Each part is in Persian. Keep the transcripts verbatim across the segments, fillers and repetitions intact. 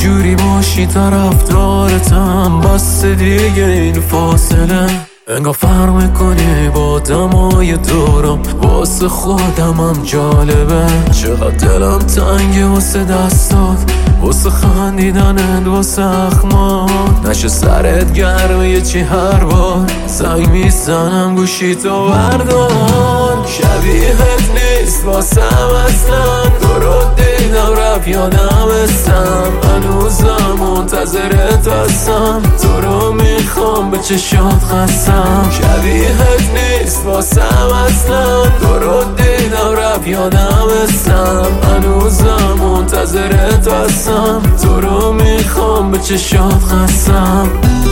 جوری باشی طرفدارتم، بس دیگه این فاصله انگار فرق میکنی با دمای دورم، واسه خودمم جالبه. چقدر دلم تنگه واسه دستات، واسه خندیدنت، واسه اخمات. نشه سرت گرمه یه چی هر بار زنگ میزنم گوشی تو بردار. شبیهت نیست واسم اصلا، تو رو دیدم رفت یادم استم، هنوزم منتظرت هستم، تو رو میخوام به چشات خستم. شبیهت نیست واسم اصلا، تو رو دیدم رفت یادم استم، هنوزم منتظرت هستم، تو رو میخوام به چشات خستم.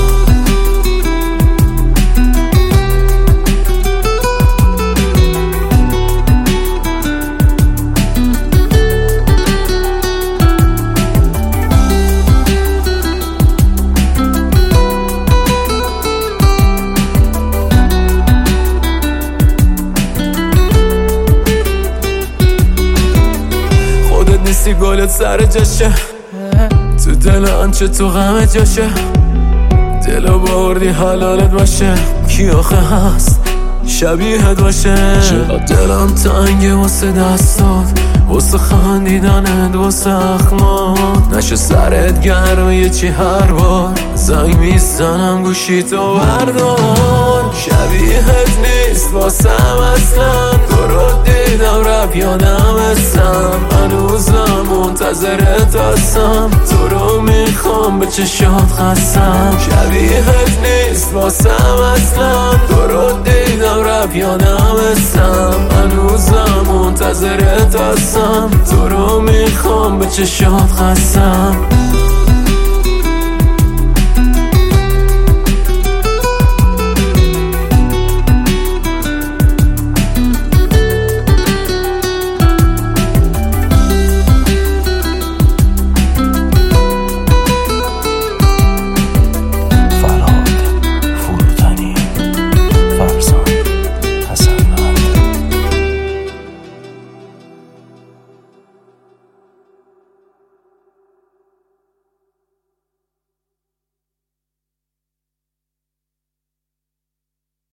نیستی گلت سر جاشه، تو دل آنچه تو غم جاشه، دلو بردی حلالت باشه، کی آخه هست شبیهت باشه. چقدر دلم تنگه واسه دستات، واسه خندیدنت، واسه اخمات. نشه سرت گرمه یه چی هر بار زنگ میزنم گوشی تو بردار. شبیهت نیست واسم اصلا، تو رو دیدم رفت یادم استم، هنوزم منتظرت هستم، تو رو میخوام به چشات خستم. شبیهت نیست واسم اصلا، تو رو دیدم رفت یادم استم، هنوزم منتظرت هستم، تو رو میخوام به چشات خستم.